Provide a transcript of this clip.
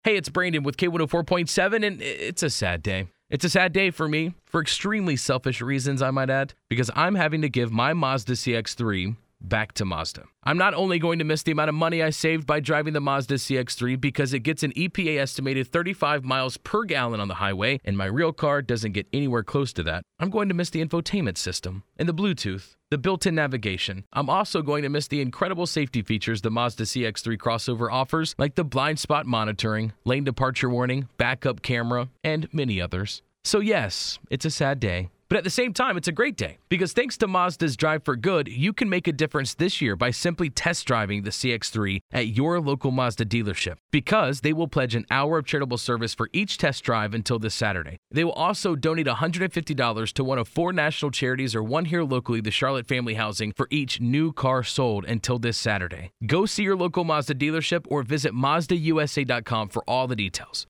Hey, it's Brandon with K104.7, and it's a sad day. It's a sad day for me, for extremely selfish reasons, I might add, because I'm having to give my Mazda CX-3 back to Mazda. I'm not only going to miss the amount of money I saved by driving the Mazda CX-3 because it gets an EPA estimated 35 miles per gallon on the highway, and my real car doesn't get anywhere close to that. I'm going to miss the infotainment system and the Bluetooth, the built-in navigation. I'm also going to miss the incredible safety features the Mazda CX-3 crossover offers, like the blind spot monitoring, lane departure warning, backup camera, and many others. So yes, it's a sad day. But at the same time, it's a great day, because thanks to Mazda's Drive for Good, you can make a difference this year by simply test driving the CX-3 at your local Mazda dealership, because they will pledge an hour of charitable service for each test drive until this Saturday. They will also donate $150 to one of 4 national charities or one here locally, the Charlotte Family Housing, for each new car sold until this Saturday. Go see your local Mazda dealership or visit MazdaUSA.com for all the details.